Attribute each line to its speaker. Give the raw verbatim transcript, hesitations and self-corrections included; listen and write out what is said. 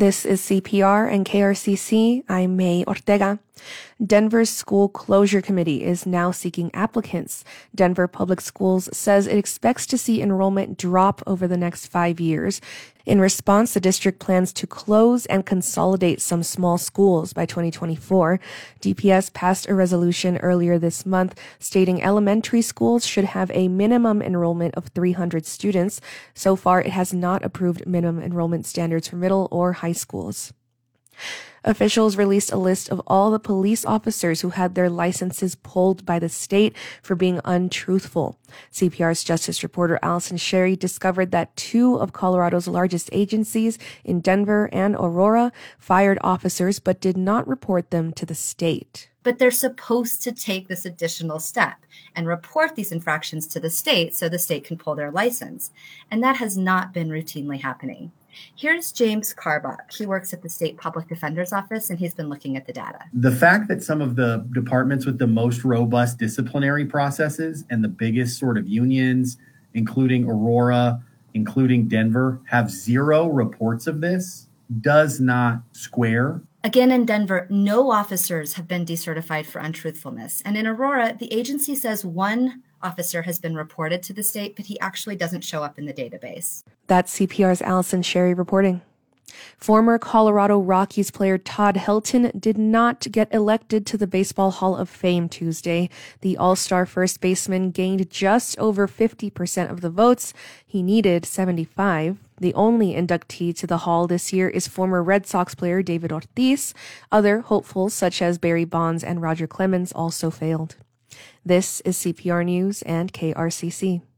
Speaker 1: This is C P R and K R C C. I'm May Ortega. Denver's school closure committee is now seeking applicants. Denver Public Schools says it expects to see enrollment drop over the next five years. In response, the district plans to close and consolidate some small schools by twenty twenty-four. D P S passed a resolution earlier this month stating elementary schools should have a minimum enrollment of three hundred students. So far, it has not approved minimum enrollment standards for middle or high schools. Officials released a list of all the police officers who had their licenses pulled by the state for being untruthful. C P R's justice reporter Allison Sherry discovered that two of Colorado's largest agencies in Denver and Aurora fired officers but did not report them to the state.
Speaker 2: But they're supposed to take this additional step and report these infractions to the state so the state can pull their license. And that has not been routinely happening. Here's James Carbach. He works at the State Public Defender's Office, and he's been looking at the data.
Speaker 3: The fact that some of the departments with the most robust disciplinary processes and the biggest sort of unions, including Aurora, including Denver, have zero reports of this does not square.
Speaker 2: Again, in Denver, no officers have been decertified for untruthfulness. And in Aurora, the agency says one officer has been reported to the state, but he actually doesn't show up in the database.
Speaker 1: That's C P R's Allison Sherry reporting. Former Colorado Rockies player Todd Helton did not get elected to the Baseball Hall of Fame Tuesday. The All-Star first baseman gained just over fifty percent of the votes. He needed seventy-five. The only inductee to the Hall this year is former Red Sox player David Ortiz. Other hopefuls such as Barry Bonds and Roger Clemens also failed. This is C P R News and K R C C.